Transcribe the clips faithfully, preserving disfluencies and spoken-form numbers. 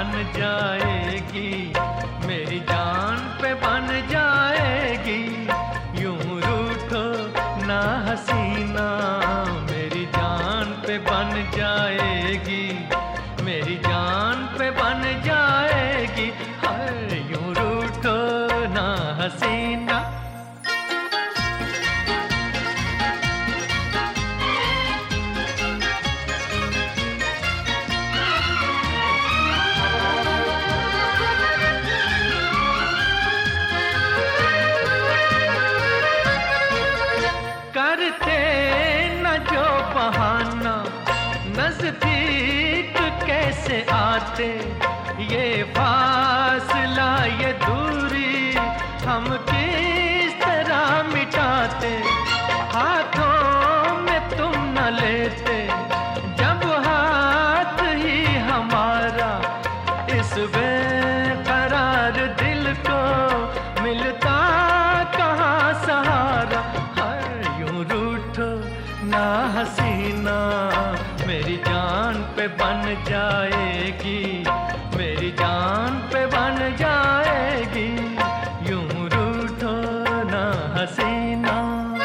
बन जाएगी, मेरी जान पे बन जाएगी। यूं रूठो ना हसीना, मेरी जान पे बन जाएगी, मेरी जान पे बन जाएगी। हाय यूं रूठो ना हसीना। करते न जो बहाना, नजदीक कैसे आते, ये फासला ये दूरी हम किस तरह मिटाते। हाथों में तुम न लेते जब हाथ ही हमारा, इस बेकरार दिल को मिलता कहाँ सहारा। ना हसीना, मेरी जान पे बन जाएगी, मेरी जान पे बन जाएगी। यूं रूठो ना हसीना।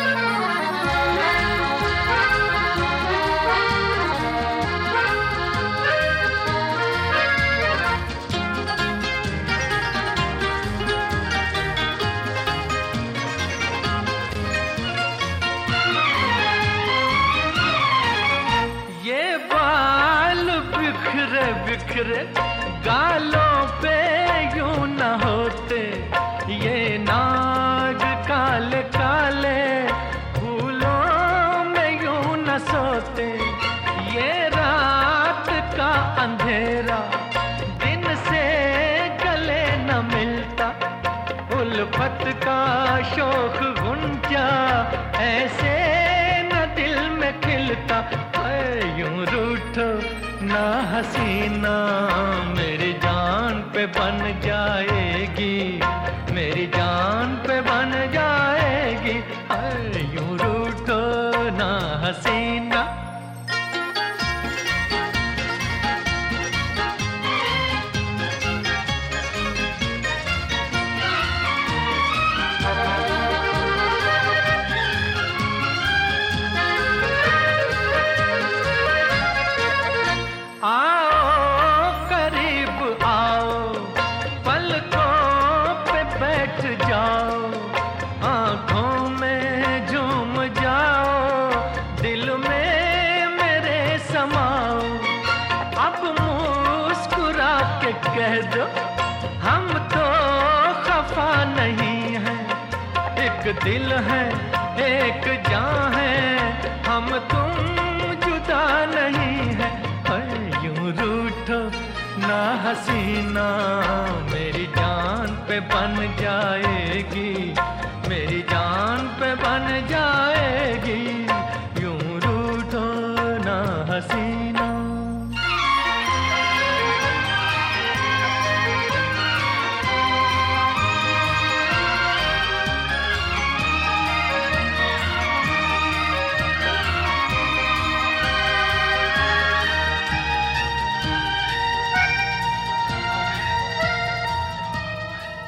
बिखरे बिखरे गालों पे यूं न होते, ये नाग काले काले फूलों में यूं न सोते। ये रात का अंधेरा दिन से गले न मिलता, उल्फत का शोक गुंजा ऐसे न दिल में खिलता। यूं रूठो ना हसीना, मेरी जान पे बन जाएगी, मेरी जान पे बन जाएगी। यूं रूठो ना हसीना। आओ करीब आओ, पलकों पे बैठ जाओ, आंखों में झूम जाओ, दिल में मेरे समाओ। अब मुस्कुरा के कह दो हम तो खफा नहीं हैं, एक दिल है एक जान है, हम तुम जुदा नहीं है। यूं रूठो ना हसीना, मेरी जान पे बन जाएगी,